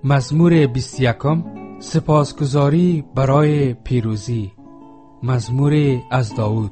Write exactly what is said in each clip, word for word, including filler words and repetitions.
مزمور بیست و یکم، سپاسگزاری برای پیروزی. مزمور از داود.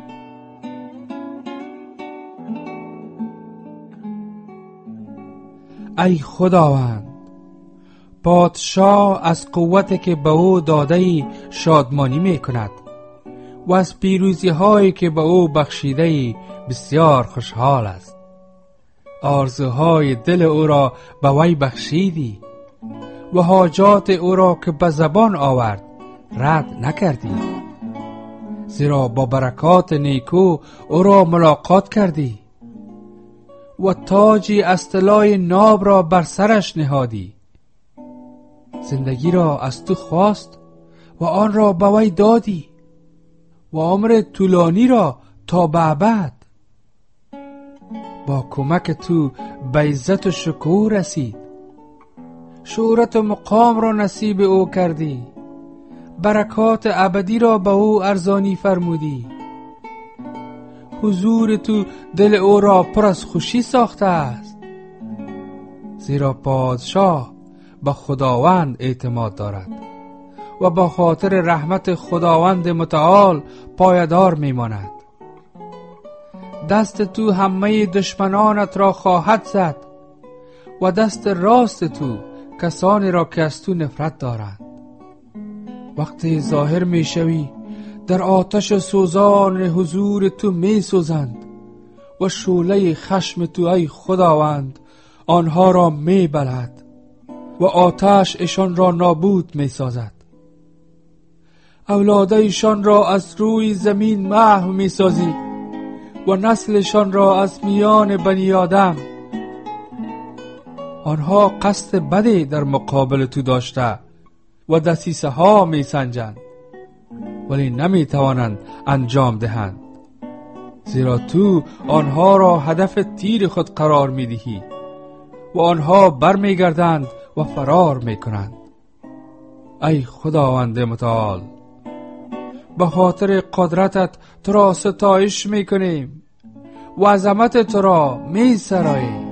ای خداوند، پادشاه از قوتی که به او داده ای شادمانی می کند و از پیروزی هایی که به او بخشیده ای بسیار خوشحال است. آرزوهای دل او را به وی بخشیدی و حاجات او را که به زبان آورد رد نکردی، زیرا با برکات نیکو او را ملاقات کردی و تاجی از طلای ناب را بر سرش نهادی. زندگی را از تو خواست و آن را به وی دادی و عمر طولانی را تا به ابد. با کمک تو به عزت و شکوه رسید، شهرت و مقام را نصیب او کردی، برکات ابدی را به او ارزانی فرمودی. حضور تو دل او را پر از خوشی ساخته است، زیرا پادشاه به خداوند اعتماد دارد و با خاطر رحمت خداوند متعال پایدار میماند. دست تو همه دشمنانت را خواهد زد و دست راست تو کسانی را که از تو نفرت دارند. وقتی ظاهر می شوی در آتش سوزان حضور تو می سوزند و شعله خشم تو ای خداوند آنها را می بلد و آتش ایشان را نابود می سازد. اولادایشان را از روی زمین محو می سازی و نسلشان را از میان بنی آدم. آنها قصد بدی در مقابل تو داشته و دسیسه ها می سنجند، ولی نمی توانند انجام دهند، زیرا تو آنها را هدف تیر خود قرار می دهی و آنها بر می گردند و فرار می کنند. ای خداوند متعال، به خاطر قدرتت تو را ستایش می کنیم و عظمت تو را می سراییم.